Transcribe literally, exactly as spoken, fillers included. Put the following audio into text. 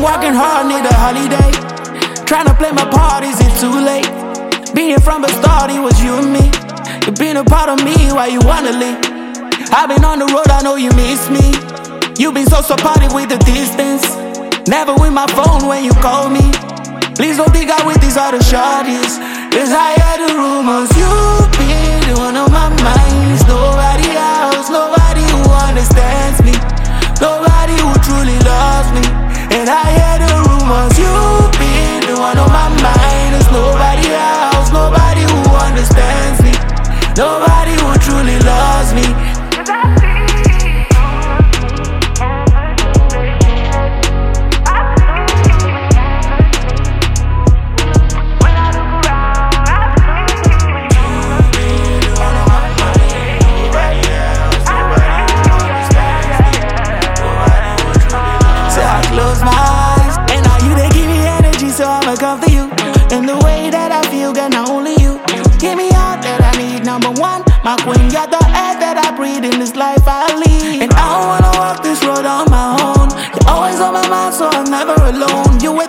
working hard, need a holiday. Trying to play my part, is it too late? Being from the start, it was you and me. You've been a part of me, why you wanna leave? I've been on the road, I know you miss me. You've been so supportive with the distance. Never with my phone when you call me. Please don't think I'm with these other shorties, cause I heard the rumors you've been one of my minds. Nobody else, nobody who understands me, nobody who truly loves me. And I hear the rumors you've been one of my mind. There's nobody else, nobody who understands me, nobody who truly loves me. Close my eyes, and now you they give me energy, so I'ma come for you. And the way that I feel, girl, not only you. Give me all that I need, number one, my queen. You're the air that I breathe in this life I lead. And I don't wanna walk this road on my own. You're always on my mind, so I'm never alone. You